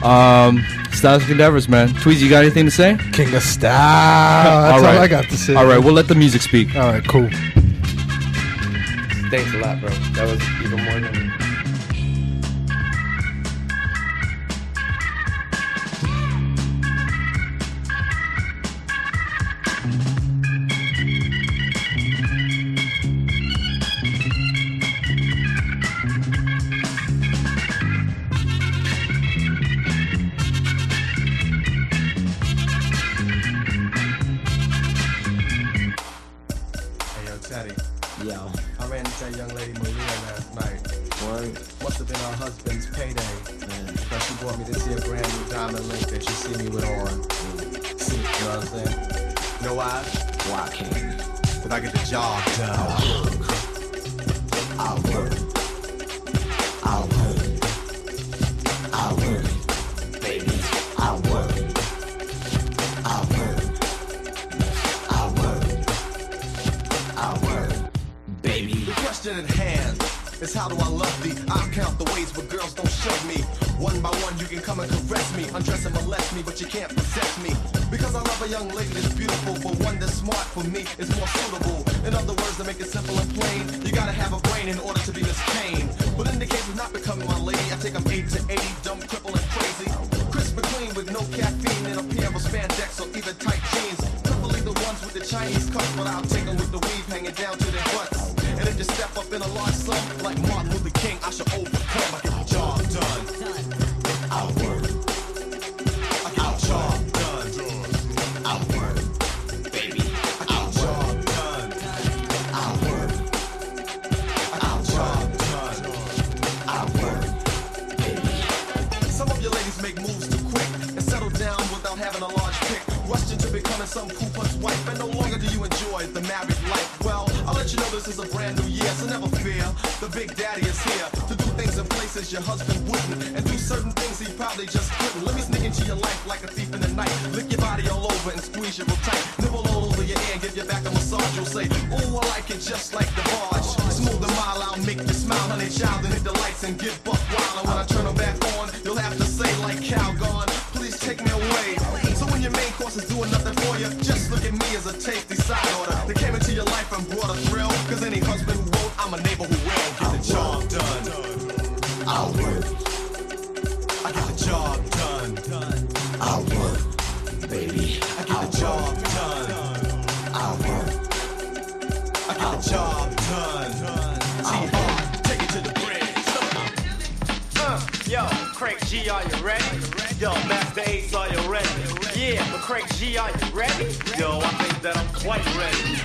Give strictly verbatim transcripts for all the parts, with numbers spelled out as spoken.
Um, Stylistic Endeavors, man. Tweezy, you got anything to say? King of Style. That's all, all, right. all I got to say. All right, we'll let the music speak. All right, cool. Thanks a lot, bro. That was even more than... Yo. I ran into that young lady Maria last night. Word. Must have been her husband's payday. Man. Because she bought me to see a brand new diamond link that she see me with on. Mm. See, you know what I'm saying? You know why? Why, King? Because I get the job done. I'll work. I'll work. I'll work. Baby, I'll work. I'll work. I'll work. I'll work. Baby. The question at hand is how do I love thee? I'll count the ways where girls don't shove me. One by one you can come and caress me, undress and molest me, but you can't possess me. Because I love a young lady that's beautiful, but one that's smart for me is more suitable. In other words, to make it simple and plain, you gotta have a brain in order to be Miss Kane. But in the case of not becoming my lady, I take them eight to eighty, dumb, cripple, and crazy. Crisp and clean with no caffeine and a pair of spandex or even tight jeans. Preferably the ones with the Chinese cuts, but I'll take them with the weave hanging down to their butts. And if you step up in a large sum, like Martin Luther King, I should overcome. I get the job done. I'll work. I get the job done. I'll work. Baby, I get the job done. I'll work. I get the job done. I'll work. Baby. Some of your ladies make moves too quick and settle down without having a large pick. Rushed into becoming some poo-puss wife, and no longer do you enjoy the married life. Well, I'll let you know this is a brand new year, so never fear. The Big Daddy is here to do things in places your husband wouldn't, and do certain things he probably just couldn't. Let me sneak into your life like a thief in the night. Lick your body all over and squeeze you real tight. Nibble all over your ear and give your back a massage. You'll say, ooh, I like it just like the barge. Smooth and mild, I'll make you smile, honey child, and hit the lights and get buck wild. And when I turn them back on, you'll have to say like Calgon, please take me away. So when your main course is doing nothing for you, just look at me as a tasty side order that came into your life and brought a thrill. Cause any husband who won't, I'm a neighbor who will. Get the job done. I'll work. I get the job done. I'll work. Baby, I get the job done. I'll work. I get the job done. T-Hard, take it to the bridge. Uh, yo, Craig G, are you ready? Yo, Master Ace, are you ready? Yeah, but Craig G, are you ready? Yo, I think that I'm quite ready.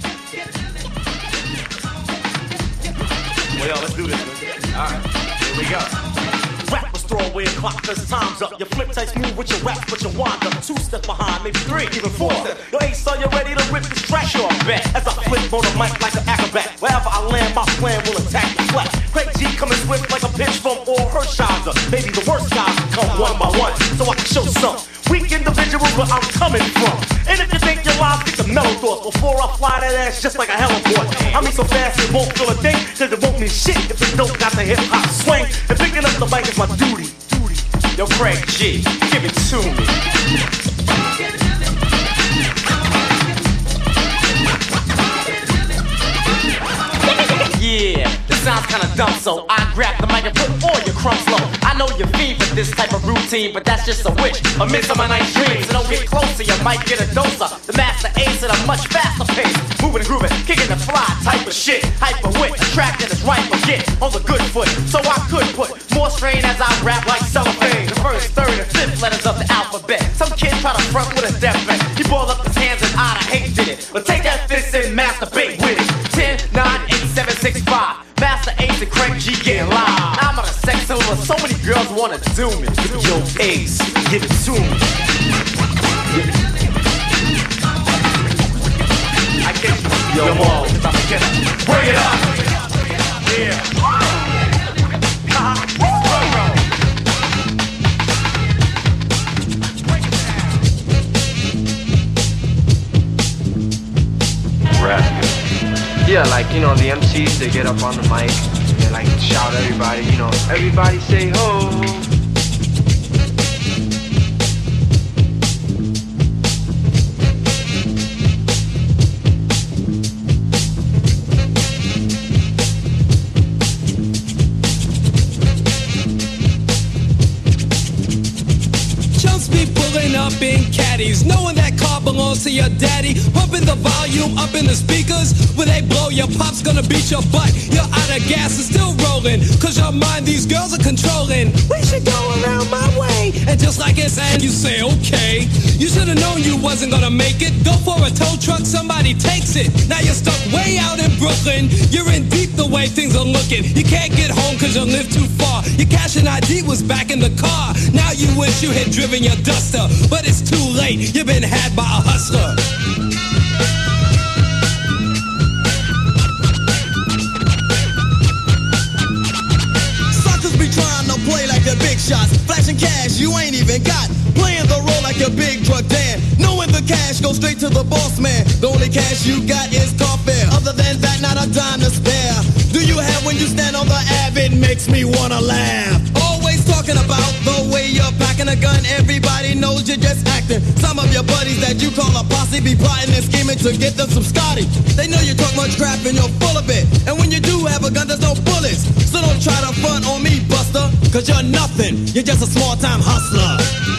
Well, yo, let's do this. Alright, here we go. Rappers throw away a clock cause time's up. Your flip tight smooth with your rap, but your wind up. Two steps behind, maybe three, even four. Yo, Ace, are you ready to rip this track? Sure, I bet. As I flip on the mic like an acrobat. Wherever I land, my plan will attack your flat. Craig G coming swift like a pitch from all Hershiser. Maybe the worst guys come one by one, so I can show some weak individuals where I'm coming from. And if you think you're live, get the mellow thoughts before I fly that ass just like a heliport. I mean so fast it won't feel a thing, cause it won't mean shit if it don't got the hip hop swing. And picking up the mic is my duty. Duty. Yo, Craig G, give it to me. Yeah, this sounds kinda dumb, so I grab the mic and put all your crumbs low. I know you're fiend for this type of routine, but that's just a wish, a miss of my nice dreams. So don't get closer, you might get a dose of the Master Ace at a much faster pace. Moving and grooving, kicking the fly type of shit. Hyper wit, attracting is right for get on the good foot. So I could put more strain as I rap like cellophane. The first, third, and fifth letters of the alphabet. Some kid try to front with a death bet. He balled up his hands and I'd hate did it. But take that fist and masturbate with it. ten, nine, eight, seven, six, five. Master Ace and Craig G getting live. I'm on a sex over, so many girls wanna do me. Yo, Ace, give it to me. I can't. Yo, yo, whoa, get up. Bring it up. Yeah. Yeah, like, you know, the M Cs, they get up on the mic, and they like shout everybody, you know, everybody say ho. caddies, knowing that car belongs to your daddy. Pumping the volume up in the speakers. When they blow, your pop's gonna beat your butt. You're out of gas and still rolling, cause your mind these girls are controlling. We should go around my way. And just like it's and you say, okay. You should've known you wasn't gonna make it. Go for a tow truck, somebody takes it. Now you're stuck way out in Brooklyn. You're in deep the way things are looking. You can't get home cause you live too far. Your cash and I D was back in the car. Now you wish you had driven your Duster, but it's too late. You've been had by a hustler. Suckers be trying to play like they're big shots, flashing cash you ain't even got, playing the role like a big drug dan, knowing the cash goes straight to the boss man. The only cash you got is car fare. Other than that, not a dime to spare. Do you have when you stand on the Ave? It makes me wanna laugh. Always talking about the way you're packing a gun. Everybody knows you're just acting. Some of your buddies that you call a posse be plotting and scheming to get them some Scotty. They know you talk much crap and you're full of it. And when you do have a gun, there's no bullets. So don't try to front on me, buster, cause you're nothing. You're just a small-time hustler.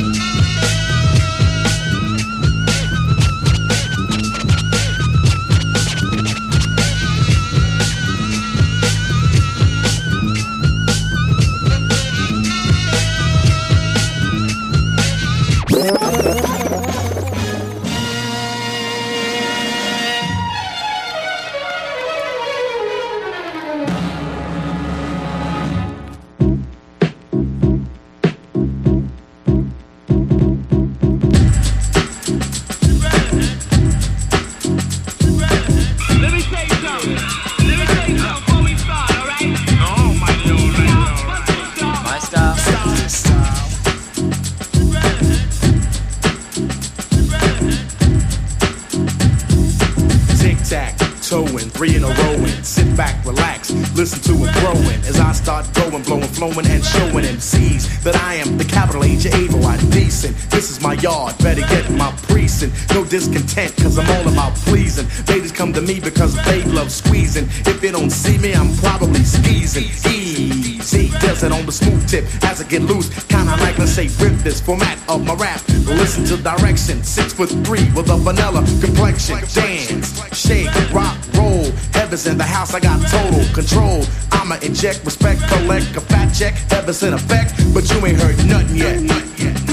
Three in a row and sit back, relax, listen to it growing as I start going, blowing, flowing, and showing M Cs that I am the capital H able, I'm decent. This is my yard, better get my precinct. No discontent, cause I'm all about pleasing. Ladies come to me because they love squeezing. If they don't see me, I'm probably skeezing. Easy does it on the smooth tip as I get loose. Kinda like, let's say, rip this format of my rap. Listen to direction, six foot three with a vanilla complexion. Dance, shake, rock, roll. Heaven's in the house, I got total control. I'ma inject respect, collect a fat check. Heaven's in effect, but you ain't heard nothing yet. Nothing yet.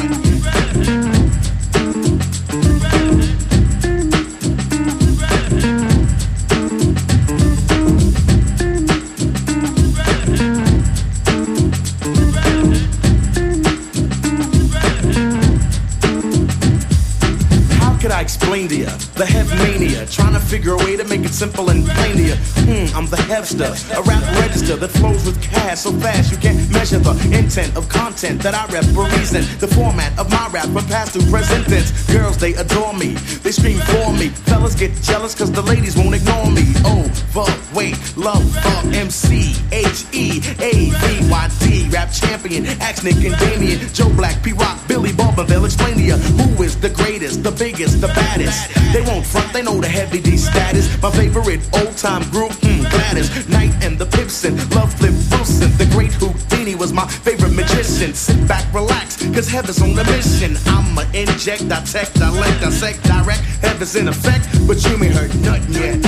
Explain to ya the hev mania, trying to figure a way to make it simple and plain to ya. Hmm, I'm the hevster, a rap register that flows with cash so fast you can't measure the intent of content that I represent. The format of my rap from past to present tense. Girls, they adore me, they scream for me. Fellas get jealous cause the ladies won't ignore me. Overweight, love, fuck, M C, H E A V Y D, rap champion, Axe Nick and Damien, Joe Black, P-Rock, Billy Bob, and they'll explain to ya who is the greatest, the biggest, the baddest. They won't front, they know the heavy D status. My favorite old time group, mm, Gladys Knight and the Pipson, Love Flip Wilson. The great Houdini was my favorite magician. Sit back, relax, cause heaven's on the mission. I'ma inject, dissect, dilect, dissect, direct. Heaven's in effect, but you ain't heard nothing yet.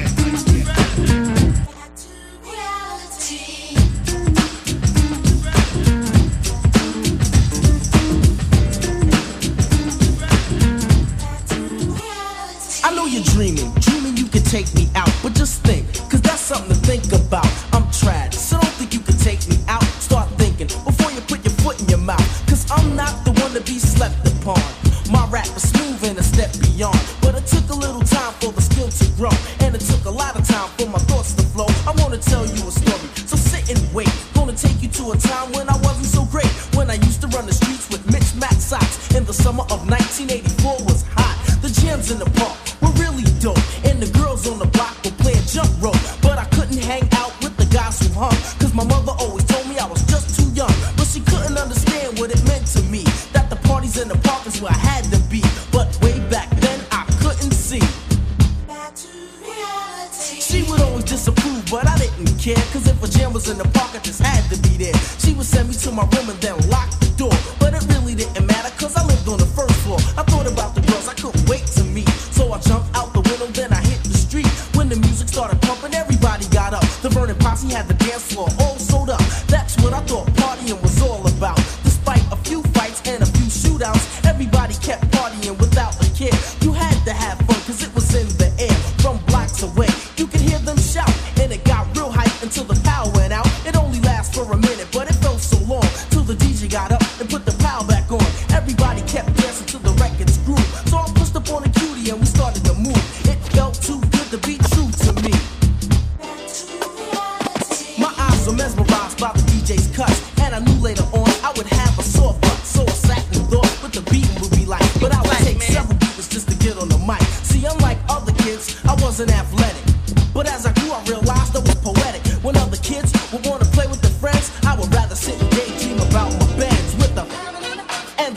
Dreaming, dreaming you can take me out, but just think, cause that's something to think about. I'm trash, so don't think you can take me out. Start thinking before you put your foot in your mouth, cause I'm not the one to be slept upon. My rap is smooth and a step beyond, but it took a little time for the skill to grow, and it took a lot of time for my thoughts to flow. I wanna tell you a story, so sit and wait. Gonna take you to a time when I wasn't so great, when I used to run the streets with mismatched socks. In the summer of nineteen eighty-four was hot. The jams in the park were really dope, and the girls on the block were playing jump rope. But I couldn't hang out with the guys who hung, cause my mother always told me I was just too young. But she couldn't understand what it meant to me, that the parties in the park is where I had to be. But way back then I couldn't see. Back to reality. She would always disapprove, but I didn't care, cause if a jam was in the park I just had to be there. She would send me to my room and then lock the door, but it really didn't matter cause I lived on the first floor. I thought about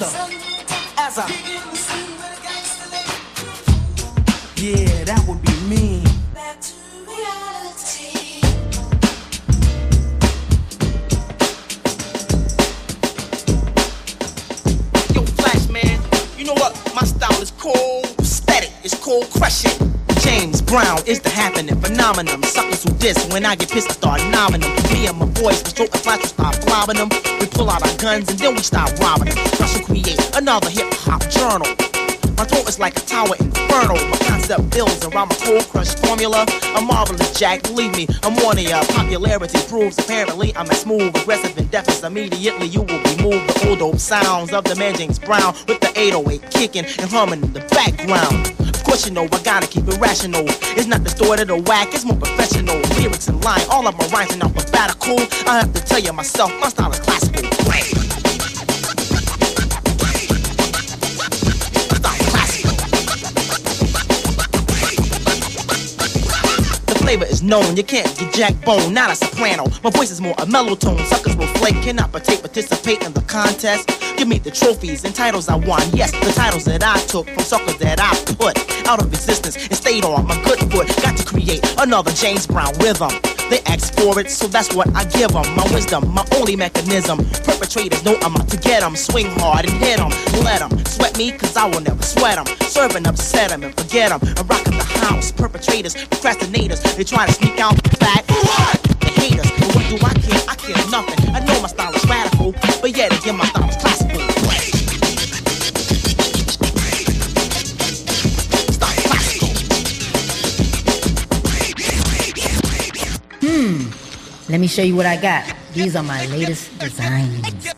gangster. As a yeah, that would be me. Back to reality. Yo, Flash man, you know what? My style is cold, static. It's cold crushing. James Brown is the happening phenomenon. Suckers who diss when I get pissed, I start nomming them. Me and my boys, we stroke the flash, we start flobbing them. We pull out our guns and then we start robbing them. Crush and create another hip hop journal. My throat is like a tower inferno. My concept builds around my cold crush formula. A marvelous jack, believe me, I'm one of ya. Popularity proves apparently I'm as smooth, aggressive, and deafness. Immediately you will remove the old dope sounds of the man James Brown with the eight oh eight kicking and humming in the background. Of course you know I gotta keep it rational. It's not distorted or whack, it's more professional. Lyrics in line, all of my rhymes are alphabetical. I have to tell you myself, my style is classical. Flavor is known, you can't get jack bone, not a soprano. My voice is more a mellow tone. Suckers will flake, cannot partake, participate in the contest. Give me the trophies and titles I won. Yes, the titles that I took from suckers that I put out of existence and stayed on my good foot. Got to create another James Brown rhythm. They ask for it, so that's what I give them. My wisdom, my only mechanism. Perpetrators know I'm out to get them. Swing hard and hit them. Let them sweat me, cause I will never sweat them. Serving upset them and forget them. I'm rocking the house. Perpetrators, procrastinators, they try to sneak out the back. They hate us, but what do I care? I care nothing. I know my style is radical, but yet again my style is classical. Hmm, let me show you what I got. These are my latest designs.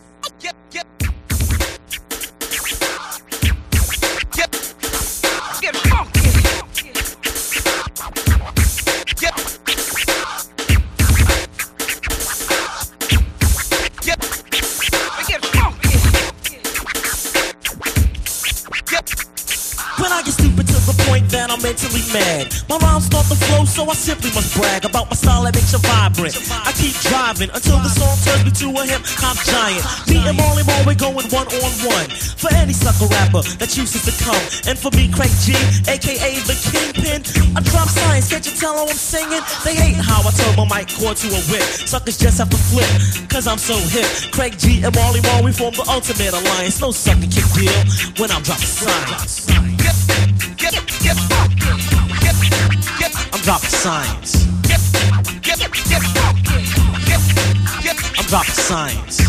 That I'm mentally mad. My rhymes start to flow, so I simply must brag about my style that makes you vibrant. I keep driving until the song turns me to a hip hop giant. Me and Marley Marl, we're going one on one for any sucker rapper that chooses to come. And for me, Craig G, aka the Kingpin, I drop science. Can't you tell how I'm singing? They hate how I turn my mic cord to a whip. Suckers just have to flip, cause I'm so hip. Craig G and Marley Marl, we form the ultimate alliance. No sucker can deal when I'm dropping science. I'm dropping science. I'm dropping science.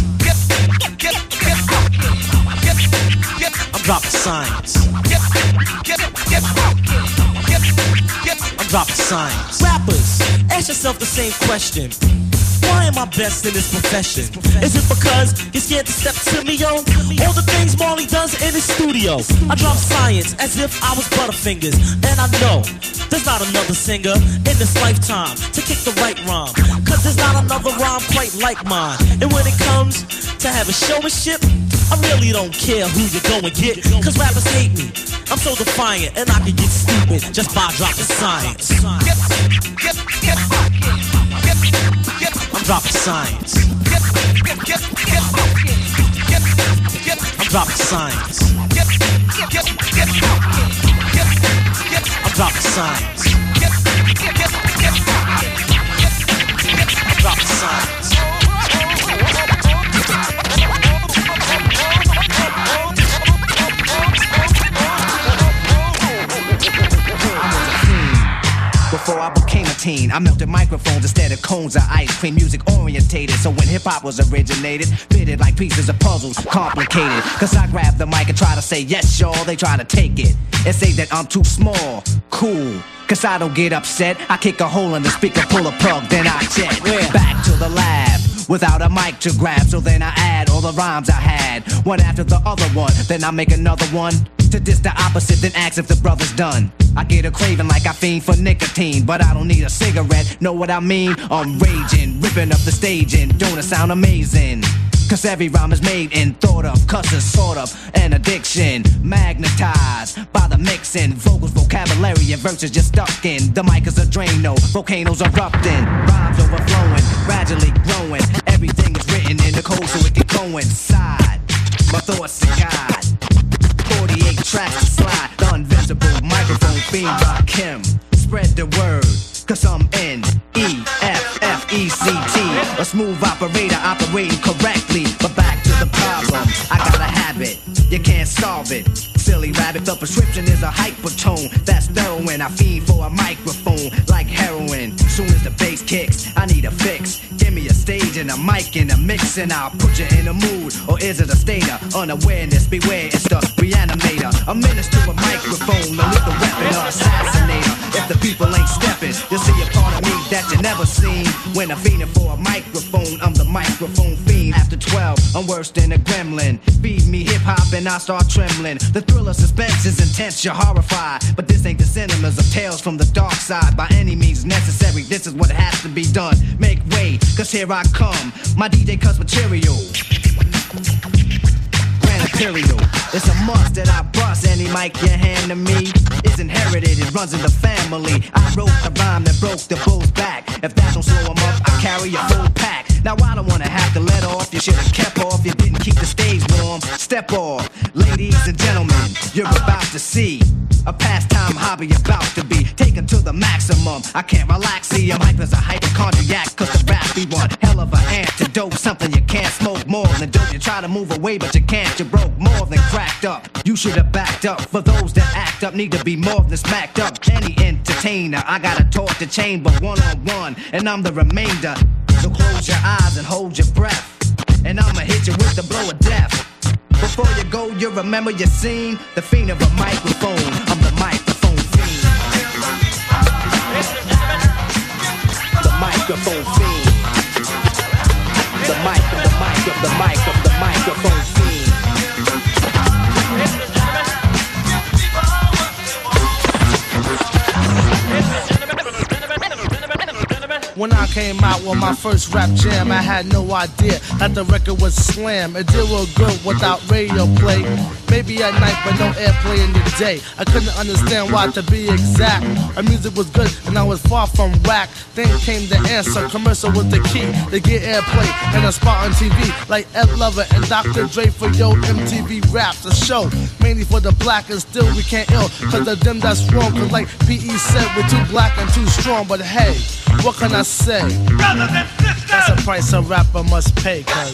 I'm dropping science. I'm dropping science. Rappers, ask yourself the same question. Why am I best in this profession? Is it because you're scared to step to me, yo? All the things Marley does in his studio. I drop science as if I was Butterfingers. And I know there's not another singer in this lifetime to kick the right rhyme. Cause there's not another rhyme quite like mine. And when it comes to having showmanship, I really don't care who you go and get. Cause rappers hate me. I'm so defiant and I can get stupid just by dropping science. I'm dropping science. I'm dropping science. I'm dropping science. I'm dropping science. Before I became a teen, I melted microphones instead of cones of ice cream. Music orientated, so when hip-hop was originated, fitted like pieces of puzzles, complicated. Cause I grab the mic and try to say yes, y'all, they try to take it and say that I'm too small. Cool, cause I don't get upset. I kick a hole in the speaker, pull a plug, then I jet. We're back to the lab without a mic to grab, so then I add all the rhymes I had, one after the other one. Then I make another one to diss the opposite, then ask if the brother's done. I get a craving like I fiend for nicotine, but I don't need a cigarette, know what I mean? I'm raging, ripping up the stage, and don't it sound amazing? Cause every rhyme is made and thought of, cusses sort of an addiction, magnetized by the mixing, vocals, vocabulary, and verses just stuck in. The mic is a Drano, volcanoes erupting, rhymes overflowing, gradually growing. Everything is written in the code so it can coincide. My thoughts are God. Invincible microphone fiend Rakim. Spread the word, cause I'm N E F F E C T. A smooth operator operating correctly. But back to the problem, I got a habit, you can't solve it. Silly rabbit, the prescription is a hypertone. That's heroin, I feed for a microphone like heroin. Soon as the bass kicks, I need a fix. Give me a stage and a mic and a mix, and I'll put you in a mood. Or is it a state of unawareness? Beware, it's the reanimator. A menace to a microphone, a lethal weapon or assassinator. If the people ain't stepping, you'll see a part of me that you never seen. When I'm fiending for a microphone, I'm the microphone fiend. After twelve, I'm worse than a gremlin. Feed me hip-hop and I start trembling. The thriller suspense is intense, you're horrified. But this ain't the cinemas of tales from the dark side. By any means necessary, this is what has to be done. Make way, cause here I come. My D J cuts material. Grand Imperial. It's a must that I bust any mic you hand to me. It's inherited, it runs in the family. I wrote the rhyme that broke the bull's back. If that don't slow him up, I carry a full pack. Now I don't wanna have to let off. You should've kept off, you didn't keep the stage warm. Step off, ladies and gentlemen, you're about to see a pastime hobby about to be taken to the maximum. I can't relax, see I'm hype as a hypochondriac. Cause the rap be one hell of an antidote. Something you can't smoke more than dope. You try to move away but you can't, you broke more than cracked up. You should've backed up. For those that act up need to be more than smacked up. Any entertainer, I got a talk to chamber one on one, and I'm the remainder. So close your eyes and hold your breath, and I'ma hit you with the blow of death. Before you go, you remember your scene. The fiend of a microphone, I'm the microphone fiend. The microphone fiend. The mic of the mic of the mic of the microphone fiend. When I came out with my first rap jam, I had no idea that the record was slam. It did real good without radio play. Maybe at night, but no airplay in the day. I couldn't understand why, to be exact. Our music was good and I was far from whack. Then came the answer, commercial was the key to get airplay and a spot on T V. Like Ed Lover and Doctor Dre for Yo M T V Raps, a show mainly for the black, and still we can't ill. Cause of them that's wrong, cause like P E said, we're too black and too strong. But hey, what can I say? Brothers and sisters, that's a price a rapper must pay, cause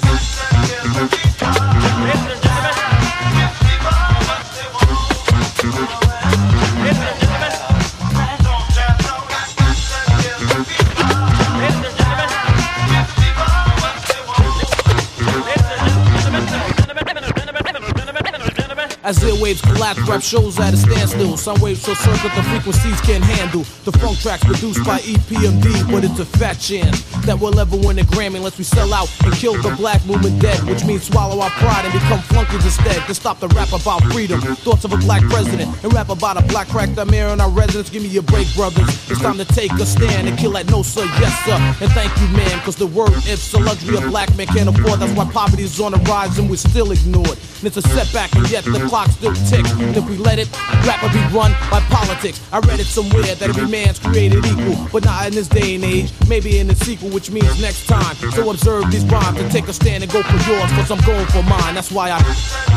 as airwaves collapse, rap shows at a standstill. Some waves short circuit the frequencies can't handle. The funk tracks produced by E P M D, but it's a fat chance that we'll ever win a Grammy unless we sell out and kill the black movement dead. Which means swallow our pride and become flunkies instead. To stop the rap about freedom, thoughts of a black president, and rap about a black cracked up mayor in our residence. Give me a break, brothers. It's time to take a stand and kill that no sir, yes sir. And thank you, man, cause the word if's a luxury a black man can't afford. That's why poverty is on the rise and we're still ignored. And it's a setback, and yet the clock still ticks. And if we let it, rap will be run by politics. I read it somewhere that every man's created equal, but not in this day and age. Maybe in the sequel, which means next time. So observe these rhymes and take a stand and go for yours, cause I'm going for mine. That's why I...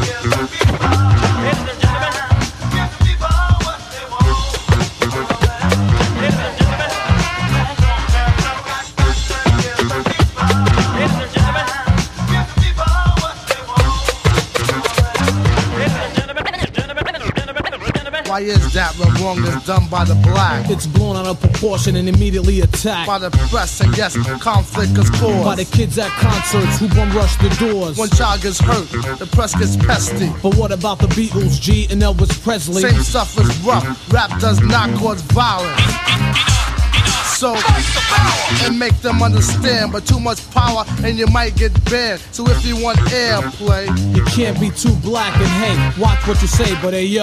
Why is that when wrong is done by the black? It's blown out of proportion and immediately attacked by the press, and yes, conflict is caused by the kids at concerts who bum rush the doors. When child gets hurt, the press gets pesty. But what about the Beatles, G and Elvis Presley? Same stuff is rough. Rap does not cause violence. So, and make them understand, but too much power and you might get banned. So if you want airplay, you can't be too black, and hey, watch what you say, but hey yo.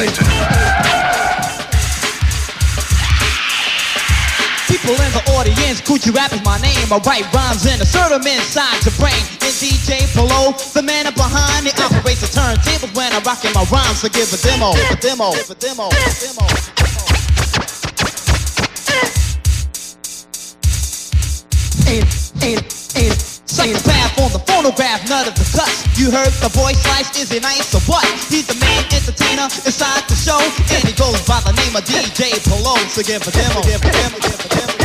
United. People in the audience, Coochie Rap is my name. I write rhymes and assert them inside your brain. And D J Polo, the man up behind me, operates the turntables when I rock in my rhymes. So give a demo, a demo, a demo, a demo. Ain't, ain't, ain't. Psychopath on the phonograph, none of the cuts. You heard the voice slice, is he nice or what? He's the main entertainer inside the show, and he goes by the name of D J Polo. So give a demo, give a demo, give a demo.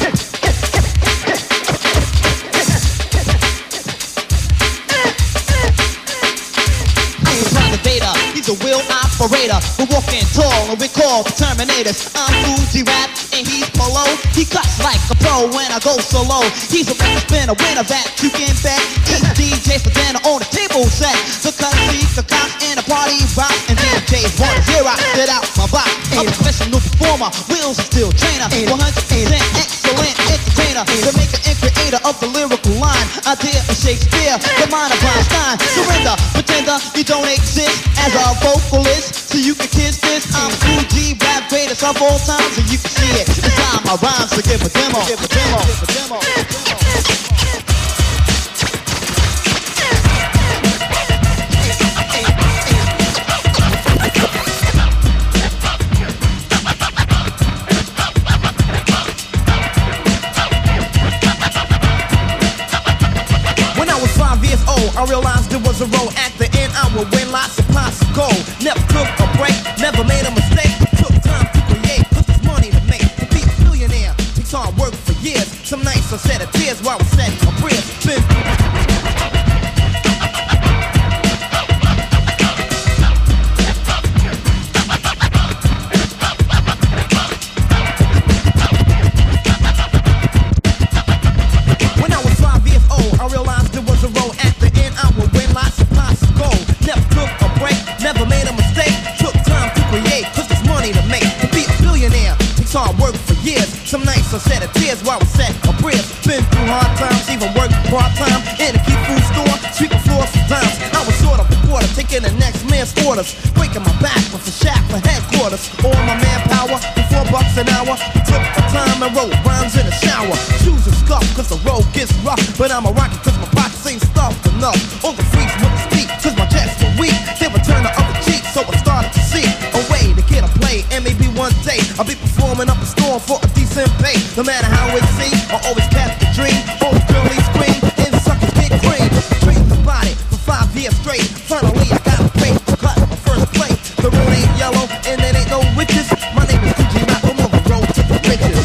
He's a wheel operator, we're walking tall and we call the Terminators. I'm Fuji Rap and he's Polo. He cuts like a pro when I go solo. He's a record spinner, winner that you can bet. He's D J for dinner on the table set. Because he's the cock in a party rock, and D Js want to hear I sit out my box. A professional performer, Will's a steel trainer, one hundred percent excellent entertainer, the maker and creator of the lyrical line. Idea of Shakespeare, the mind of Einstein. Surrender, pretender, you don't exist as a vocalist, so you can kiss this. I'm Fuji Rap, greatest of all time, so you can see it inside my rhymes. So give a demo, give a demo, give a demo, give a demo. I realized there was a road at the end. I would win lots of pots of gold. Never took a break, never made a mistake. Took time to create, cause there's money to make. To be a millionaire takes hard work for years. Some nights I shed a tears while I said a prayer. Been when I was five years old, I realized there was a road at the end. I would win lots of pots of gold. Never took a break, never made a mistake. Took time to create, cause there's money to make. To be a billionaire takes hard work for years. Some nights I shed a tears while I said a prayer. Been through hard times, even worked part-time in a key food store, sweeping floors for dimes. I was sort of a porter, taking the next man's orders, breaking my back with a shack for headquarters. All my manpower, for four bucks an hour. Took my time and wrote rhymes in the shower. Shoes are scuffed cause the road gets rough, but I'm a rocket cause my pockets ain't stuffed enough. All the freaks wouldn't speak cause my chest were weak. They would turn the other cheek, so I started to see a way to get a play. And maybe one day I'll be performing up a storm for a decent pay. No matter how it seems, I always catch the dream. All the girlies scream and suckers get cream. Dream about it for five years straight. Finally I got a break, cut my first plate. The road ain't yellow and there ain't no witches. My name is Fuji Rap, I'm on the road to the riches.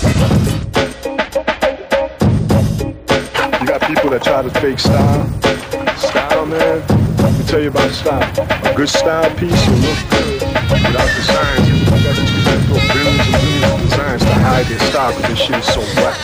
You got people that try to fake style. Style, man. Let me tell you about style. A good style piece will look good without the science. You got these people that put billions and billions of designs to hide their style because this shit is so whack.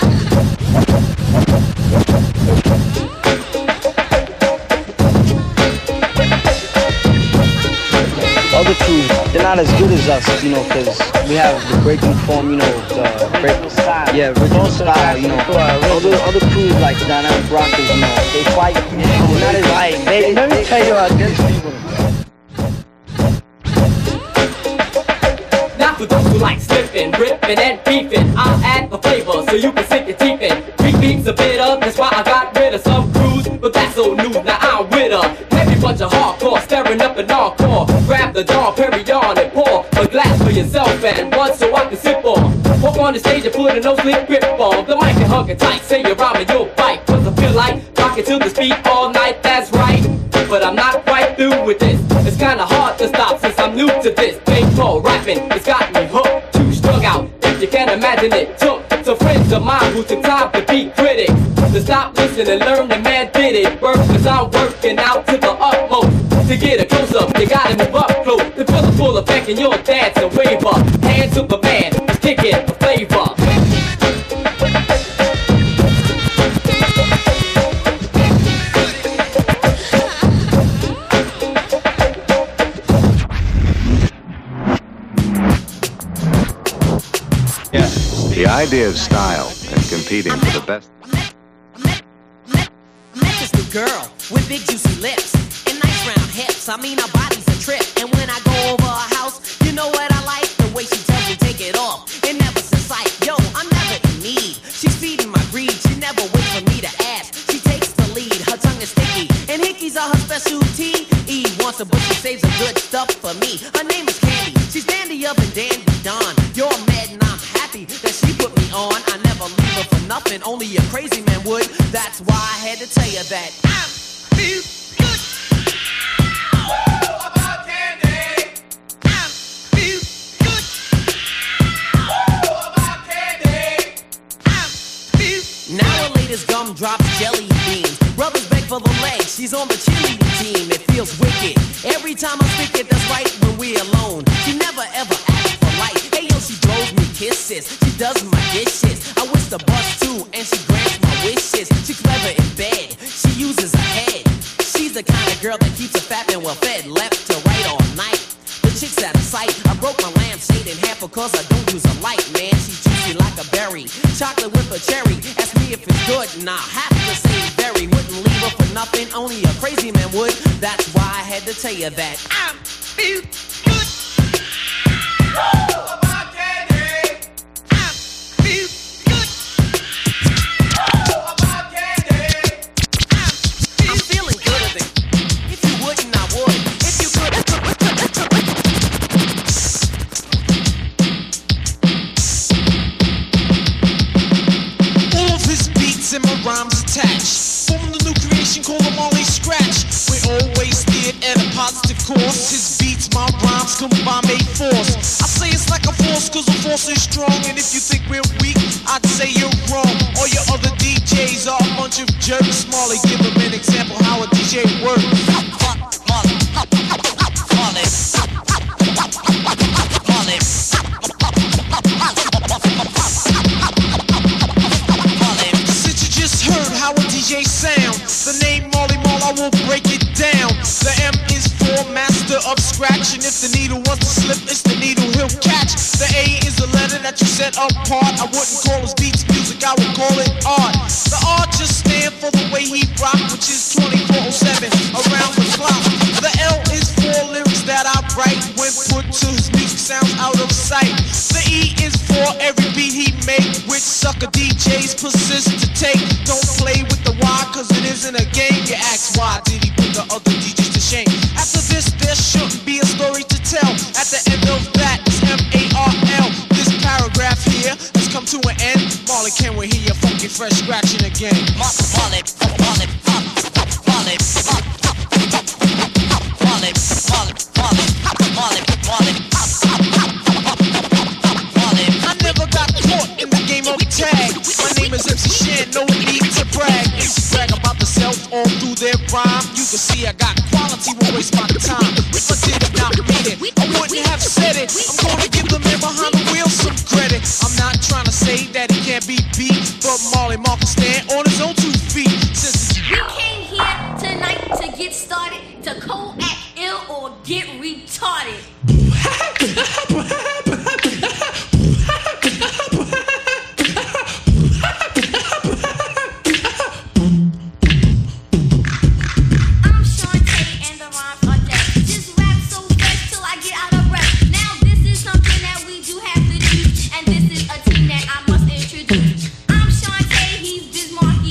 Other crews, they're not as good as us, you know, because we have the breaking form, you know, the breaking style. Yeah, original style, you know. Other, other crews like Dynamic Rockers, you know, they fight, you know, they're not as light. They, let me tell you about this people. Now for those who like slipping, ripping, and beefing, I'll add the flavor so you can sink your teeth in. Beat beats a bit of, that's why I got rid of some crews, but that's old news, now I'm with her. Heavy bunch of hardcore, staring up an encore. Grab the dawn, Perry on and pour a glass for yourself and one so I can sip on. Walk on the stage and put a no sleep grip on the mic and hug it tight, say your rhyme and you'll bite. Cause I feel like rocking to this beat all night, that's right. But I'm not quite through with this. It's kinda hard to stop since I'm new to this. Baseball rapping, it's got me hooked, too strung out. If you can imagine it took some friends of mine who took time to be critics. To stop, listen and learn the man did it. Work cause I'm working out to the utmost. To get a close up, you gotta move up close. To feel the full effect in your dance and wave up. Hands to the man, it's kicking the flavor. The idea of style and competing for the best. Just a girl with big juicy lips and nice round hips. I mean, our bodies are trip. And when I go over her house, you know what I like? The way she tells me take it off. It never says like, yo, I'm never in need. She's feeding my greed. She never waits for me to ask. She takes the lead. Her tongue is sticky, and hickeys are her specialty. Eve wants her, but she saves the good stuff for me. Her name is Candy. She's dandy up and dandy done. You're mad and I'm happy that she put me on. I never leave her for nothing. Only a crazy man would. That's why I had to tell you that I feel good. Oh, about Candy. I feel good. Oh, about Candy. I feel. Now her latest gum drops jelly beans. Brothers beg for the legs. She's on the cheerleading team. It feels wicked. Every time I stick it, that's right when we alone. She never ever asks for light. Hey yo, she blows me kisses. She does my dishes. I wish the bus too, and she grants my wishes. She's clever in bed. She uses her head. She's the kind of girl that keeps her fat and well fed, left to right all night. The chick's out of sight. I broke my lampshade in half because I don't use a light, man. She's juicy like a berry. Chocolate with a cherry. Ask me if it's good, and I have to say very. Wouldn't leave her for nothing. Only a crazy man would. That's why I had to tell you that I feel good. Oh, about Candy. I feel good. Oh, about Candy. I feel I'm feeling good of it. If you wouldn't, I would. If you could. All of his beats and my rhymes attached. From the new creation, call them Molly Scratch. We're always steered at a positive course. His beats, my rhymes combine made force. I say it's like a force, cause a force is strong. And if you think we're weak, I'd say you're wrong. All your other D Js are a bunch of jerks. Molly, give them an example how a D J works. Molly, Molly, Molly, since you just heard how a D J sound, the name Molly Mall, I will break it down. The M is for master of scratch, and if the needle wants to slip, it's the needle he'll catch. The A is the letter that you set apart. I wouldn't call his beats music, I would call it art. The R just stand for the way he rock, which is twenty-four oh seven around the clock. The L is for lyrics that I write. When put to his music sounds out of sight. The E is for every beat he make, which sucker D Js persist to take. Don't play with the Y, cause it isn't a game. You ask why did he put the other D Js to shame. After this, there shouldn't be a story to tell. At the end of that, it's M A R L. This paragraph here has come to an end. Molly, can we hear your funky fresh scratching again? Molly, Molly, Molly, Molly, Molly, Molly, Molly, Molly, Molly. I never got caught in the game of tag. My name is M C Shan, no need to brag. M C brag about the self all through their rhyme. You can see I got quality, won't waste my time. If I did not mean it, I wouldn't have said it. I'm gonna give the man behind the wheel some credit. I'm not trying to say that he can't be beat, but Molly Mark can stand on his own two feet. Since we came here tonight to get started, to co-act ill or get retarded. And this is a team that I must introduce. I'm Shantae, he's Biz Markie.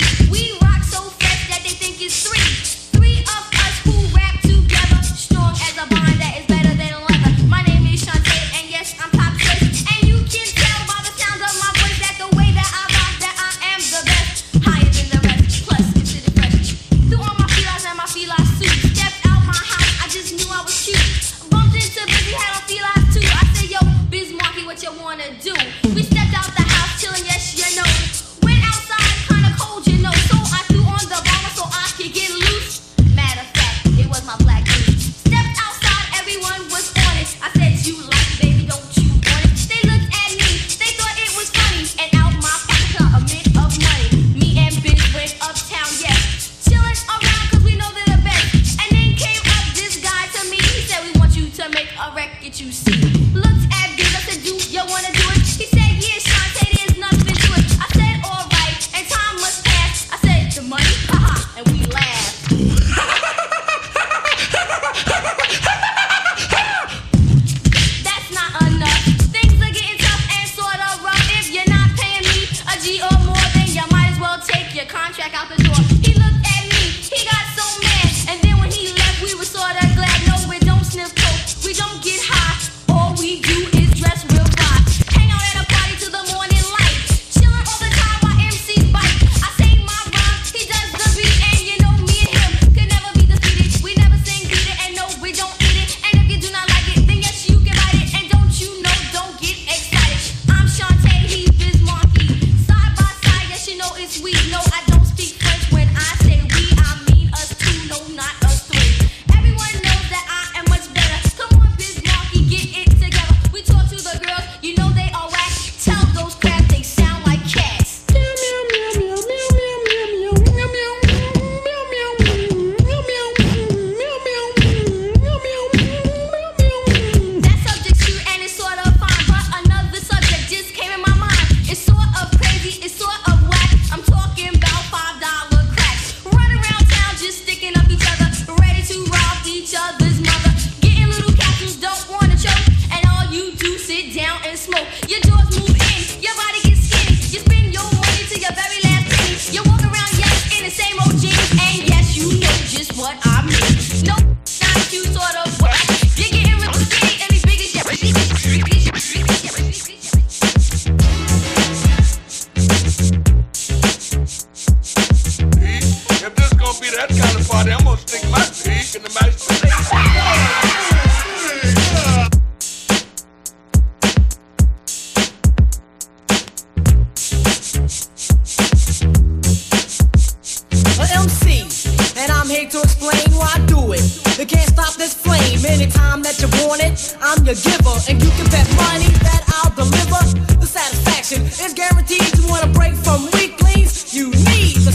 party, I'm gonna stick my dick in the mashed potatoes. M C, and I'm here to explain why I do it. You can't stop this flame anytime that you want it. I'm your giver, and you can bet money that I'll deliver. The satisfaction is guaranteed. You want a break from weaklings? You need the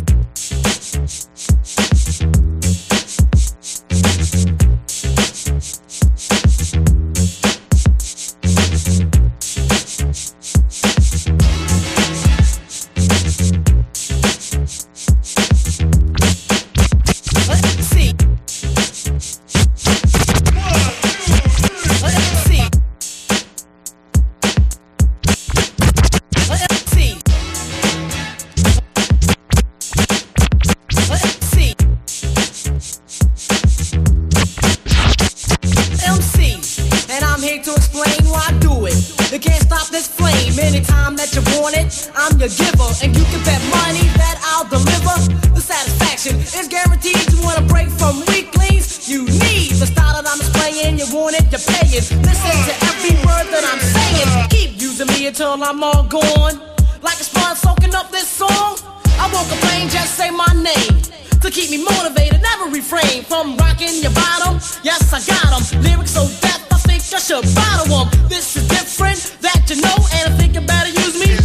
I'm your giver, and you can bet money that I'll deliver. The satisfaction is guaranteed. You want a break from weaklings? You need the style that I'm displaying. You want it, you're paying. Listen to every word that I'm saying. Keep using me until I'm all gone. Like a sponge soaking up this song. I won't complain, just say my name. To keep me motivated, never refrain from rocking your bottom. Yes, I got them. Lyrics so deaf, I think I should bottle them. This is different, that you know, and I think you better use me.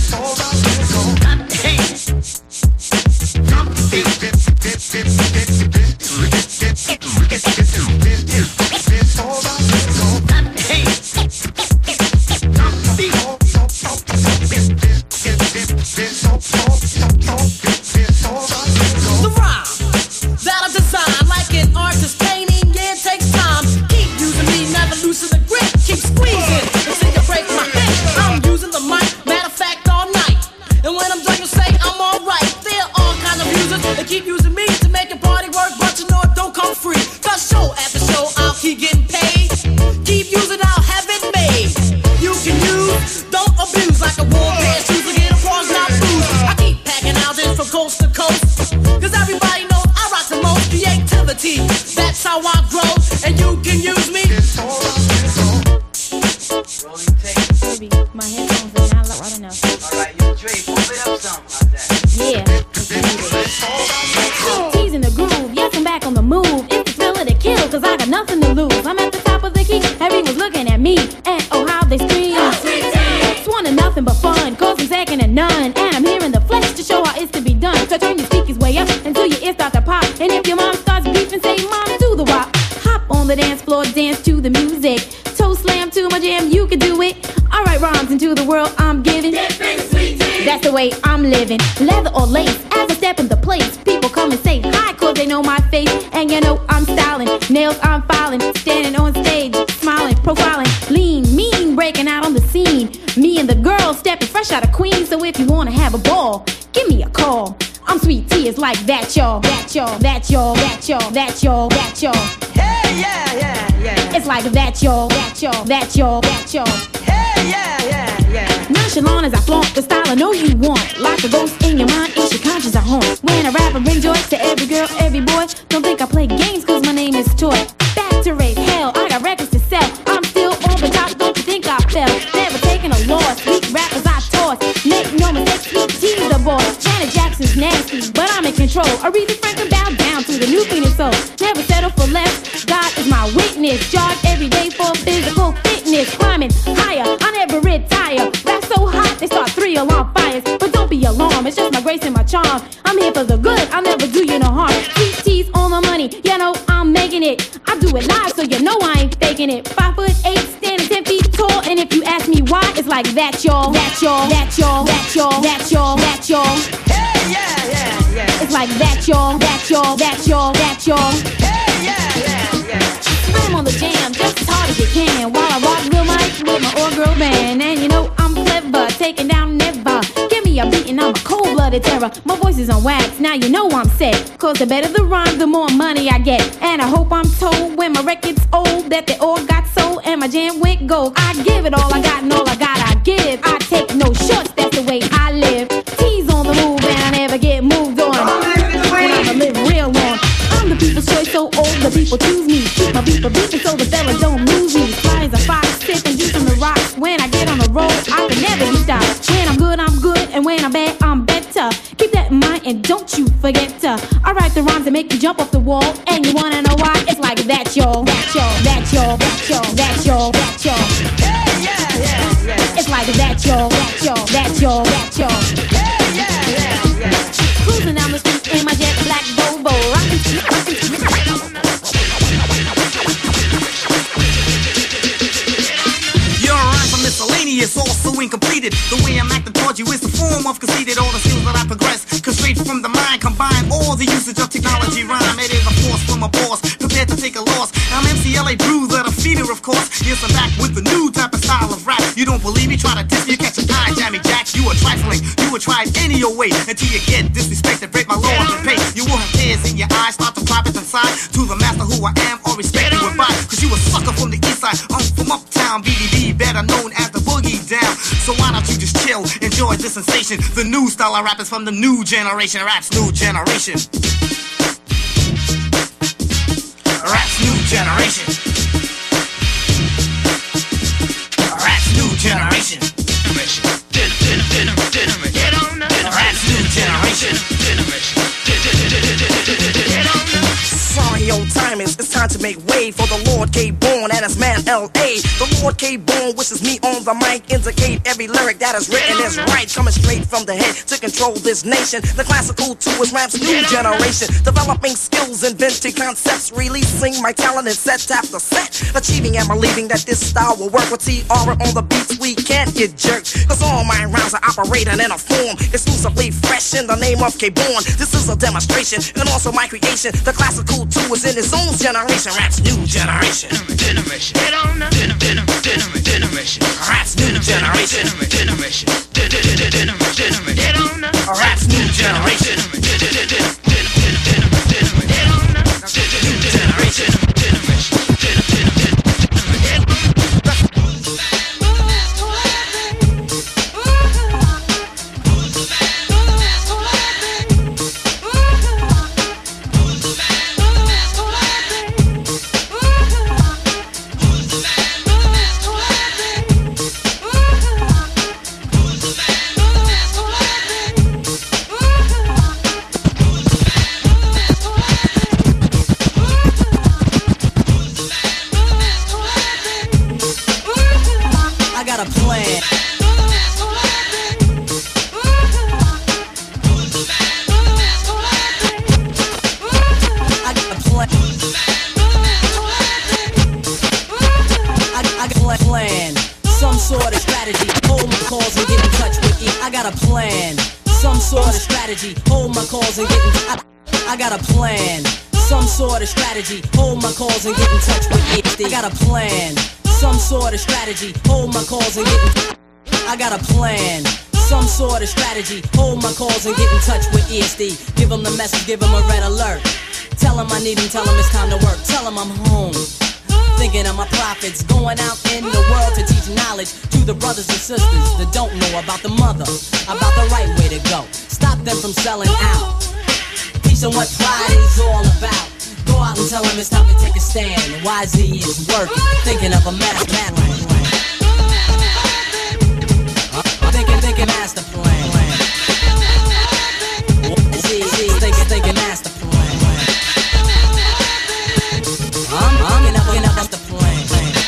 The rhyme that I designed like an artist painting, yeah, it takes time. Keep using me, never loosen the grip. Keep squeezing until you break my hip. I'm using the mic, matter of fact, all night. And when I'm done, you say I'm alright. There are all kinds of users that keep using me to make your party work, but you know it don't come free. Cause show after show, I'll keep getting paid. Keep using, I'll have it made. You can use, don't abuse like a warm pair of shoes to get applause, not booze. I keep packing houses from coast to coast. Cause everybody knows I rock the most creativity. That's how I grow, and you can use me. Baby, my headphones are not loud enough. Alright, you Dre, pump it up some like that. Yeah, teasing the groove, yes, I'm back on the move. It's the thrill of the kill, cause I got nothing to lose. I'm at the top of the key, everyone's looking at me. And oh, how they scream. It's one of nothing but fun, cause I'm second to none. And I'm here in the flesh to show how it's to be done. So turn your speakers way up until your ears start to pop. And if your mom starts beefing, say mom, do the wop. Hop on the dance floor, dance to the music. Toe slam to my jam, you can do it. Alright, rhymes into the world I'm giving. That's the way I'm living. Leather or lace, as I step into place, people come and say hi, cause they know my face. And you know I'm styling, nails I'm filing, standing on stage, smiling, profiling, lean, mean, breaking out on the scene. Me and the girls stepping fresh out of Queens. So if you wanna have a ball, give me a call. I'm Sweet Tea, it's like that y'all, that y'all, that y'all, that y'all, that y'all, that y'all. Hey, yeah, yeah, yeah. It's like that y'all, that y'all, that y'all, that y'all. Hey, yeah, yeah, yeah. Nonchalant as I flaunt the style I know you want. Like a ghost in your mind, it's your conscience I haunt. When I rap and bring joy to every girl, every boy. Don't think I play games cause my name is Toy. Back to raise hell, I got records to sell. I'm still on the top, don't you think I fell? Never taking a loss, weak rappers I toss. Make no mistake, Sweet Tea the boss. Janet Jackson's nasty, but I'm in control. Aretha Franklin bow down to the new Phoenix soul. Never settle for less, God is my witness. Charge every day for physical fitness. Climbing higher, I never retire. Rap so hot, they start three alarm fires. But don't be alarmed, it's just my grace and my charm. I'm here for the good, I'll never do you no harm. Sweet Tea's on the money, you know I'm making it. I do it live, so you know I ain't faking it. Five foot eight, standing ten feet tall. And if you ask me why, it's like that y'all, that y'all, that y'all, that y'all, that y'all, that y'all. Hey, yeah, yeah, yeah. It's like that y'all, that y'all, that y'all, that y'all. Hey, yeah, yeah, yeah. Slam on the jam just as hard as you can while I rock real mic with my all-girl band. And you know I'm clever, taking down never. Give me a beat and I'm a cold-blooded terror. My voice is on wax, now you know I'm set. Cause the better the rhyme, the more money I get. And I hope I'm told when my record's old that they all got sold and my jam went gold. I give it all I got and all I got I give. I take no shorts, that's the way I live. T's on the move and I never get moved on. And I'ma live real long. I'm the people's so old, the people choose me. Keep my beeper beeping so the fella don't lose me. Fly as a fox, sipping juice on the rocks. When I get on the road, I can never be stopped. When I'm good, I'm good, and when I'm bad, I'm better. Keep that in mind and don't you forget to. I write the rhymes that make you jump off the wall. And you wanna know why? It's like that, y'all. That, y'all. That, y'all. That, y'all. That, y'all. That, y'all. Yeah, yeah, yeah, yeah. It's like that, y'all. That, y'all. That, y'all. That, y'all. Yeah, yeah, yeah, yeah. Cruising down the street in my jet black Volvo. Rockin', rockin'. Your rhymes are miscellaneous, also incompleted. The way I'm acting towards you is the form of conceited. All the skills that I progress, cause straight from the mind, combine all the usage of technology rhyme. It is a force from a boss, prepared to take a loss. I'm M C L A Bruiser, the feeder, of course. Yes, I'm back with the new type of style of rap. You don't believe me? Try to diss me, you catch an eye, Jammy Jack. You are trifling, you will try it any old way until you get disrespected, break my laws and pay. You will have tears in your eyes, start to cry inside to the master who I am, or respect you goodbye. Cause you a sucker from the east side, I'm from uptown, B D D, better known as the Boogie Down. So why don't you just chill, enjoy this sensation? The new style of rap is from the new generation, rap's new generation. Rap's new generation. Rap's new generation. Rap's new generation. Sorry, old timers, it's time to make way for the Lord K-Born and his man L A. The Lord K-Born wishes me on the mic, indicate every lyric that is written is right, coming straight from the head to control this nation. The classical to his rap's new generation, developing skills, inventing concepts, releasing my talent in set after set, achieving and believing that this style will work with T R on the beats. We can't get jerked, cause all my rhymes are operating in a form exclusively fresh in the name of K-Born. This is a demonstration and also my creation. The classical two is in his own generation. Rap's new generation. Generation. Get on now. Generation. Rap's new generation. Generation. Get on now. Rap's new generation. Get on now. New generation. Hold my calls and get in I, I got a plan, some sort of strategy. Hold my calls and get in touch with it. I got a plan, some sort of strategy. Hold my calls and get in I got a plan, some sort of strategy. Hold my calls and get in touch with E S D. Give them the message, give them a red alert. Tell them I need them, tell them it's time to work. Tell them I'm home, thinking of my profits, going out in the world to teach knowledge to the brothers and sisters that don't know about the mother, about the right way to go. Stop them from selling out. Teach them what pride is all about. Go out and tell them it's time to take a stand. Y Z is working, thinking of a master plan. Thinking, thinking master plan. Z, Z, thinking, thinking master plan. I'm, I'm in up, in up, the plan.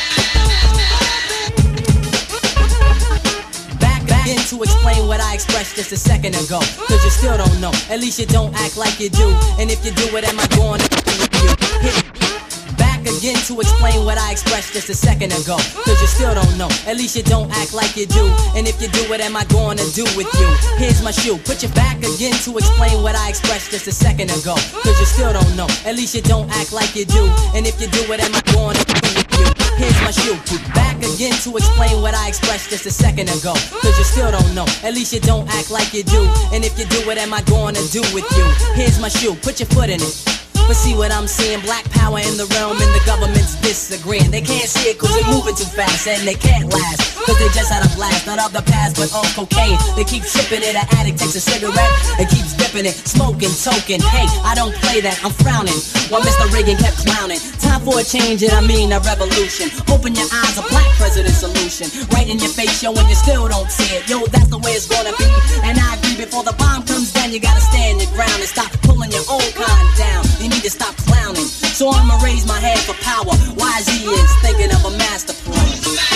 Back, back in to explain what I expressed just a second ago. Cause you still don't know, at least you don't act like you do. And if you do it, am I going to do with you? Hit back again to explain what I expressed just a second ago. Cause you still don't know, at least you don't act like you do. And if you do it, am I going to do with you? Here's my shoe, put your back again to explain what I expressed just a second ago. Cause you still don't know, at least you don't act like you do. And if you do it, am I going to do with you? Here's my shoe, put back again to explain what I expressed just a second ago. Cause you still don't know, at least you don't act like you do. And if you do it, am I going to do with you? Here's my shoe, put your foot in it. But see what I'm seeing, black power in the realm and the government's disagreeing. They can't see it cause they're moving too fast and they can't last. Cause they just had a blast, not of the past but on cocaine. They keep tripping it, an addict takes a cigarette and keeps dipping it, smoking, token. Hey, I don't play that, I'm frowning. While Mister Reagan kept clowning. Time for a change and I mean a revolution. Open your eyes, a black president solution. Right in your face, yo, and you still don't see it. Yo, that's the way it's gonna be. And I agree, before the bomb comes down, you gotta stand your ground and stop pulling your own kind down. You need to stop clowning. So I'ma raise my hand for power. Y Z is thinking of a master plan.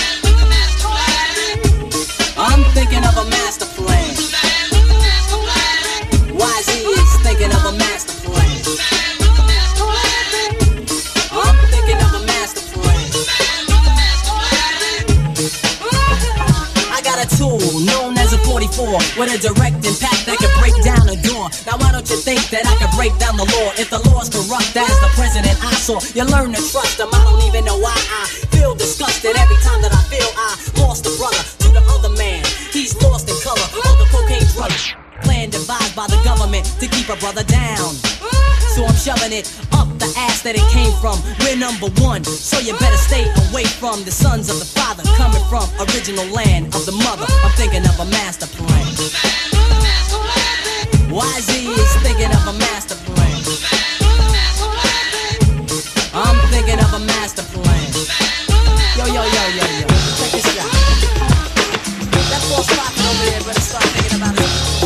I'm thinking of a master plan. Y Z is thinking of a master plan. I'm thinking of a master plan. I got a tool known as a forty-four with a direct impact that can break down a door. Now why don't you think that I can break down the law? If the law's corrupt as the president I saw, you learn to trust him. I don't even know why I feel disgusted every time that I feel I lost a brother to the other man. He's lost in color, all the cocaine drugs. Plan devised by the government to keep a brother down. So I'm shoving it up the ass that it came from. We're number one, so you better stay away from the sons of the father, coming from original land of the mother. I'm thinking of a master plan. Y Z is thinking of a master plan. I'm thinking of a master plan. Yo, yo, yo, yo, yo, check this out. That false prophet over there better start thinking about it.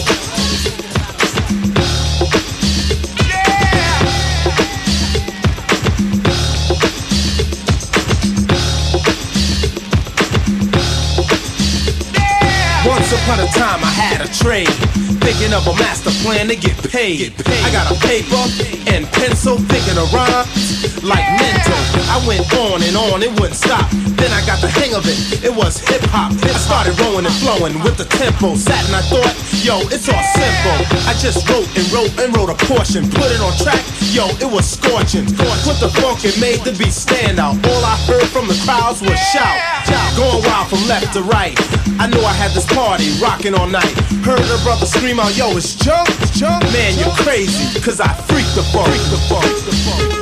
Once upon a time I had a trade, thinking of a master plan to get paid. I got a paper and pencil, thinking of rhymes like mental. I went on and on, it wouldn't stop. Then I got the hang of it, it was hip hop. I started rolling and flowing with the tempo. Sat and I thought, yo, it's all simple. I just wrote and wrote and wrote a portion, put it on track, yo, it was scorching. Put the funk and made the beat stand out. All I heard from the crowds was shout, going wild from left to right. I knew I had this party rocking all night. Heard the brother scream out, yo, it's junk, it's junk. Man, you're crazy, cause I freak the funk, freak the funk, freak the funk.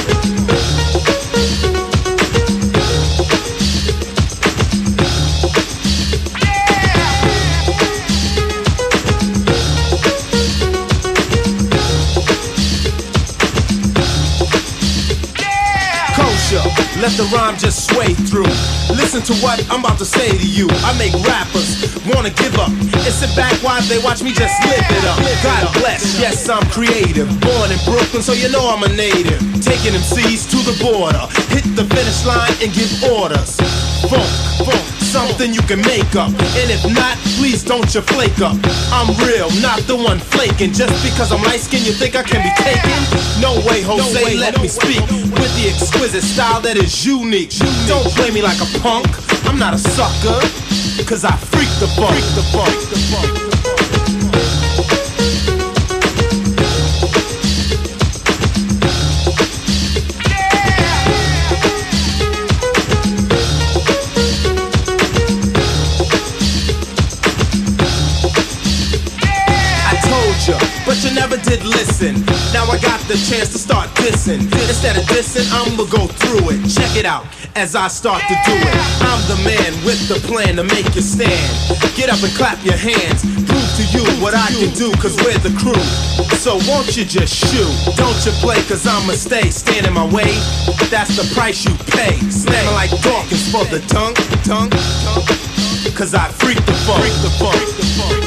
Let the rhyme just sway through. Listen to what I'm about to say to you. I make rappers wanna give up and sit back while they watch me just live it up. God bless, yes I'm creative. Born in Brooklyn, so you know I'm a native. Taking M Cs to the border, hit the finish line and give orders. Funk, funk, something you can make up. And if not, please don't you flake up. I'm real, not the one flaking. Just because I'm light skinned, you think I can be taken? No way, Jose, no way, let no me speak way, no with the exquisite style that is unique. unique. Don't play me like a punk, I'm not a sucker, cause I freak the funk. Freak the funk. Freak the funk. But you never did listen. Now I got the chance to start dissing. Instead of dissing, I'ma go through it. Check it out as I start to do it. I'm the man with the plan to make you stand. Get up and clap your hands. Prove to you what I can do, cause we're the crew. So won't you just shoot? Don't you play, cause I'ma stay. Stand in my way, that's the price you pay. Slamming like Dawkins for the tongue, tongue, tongue. Cause I freak the funk. Freak the funk.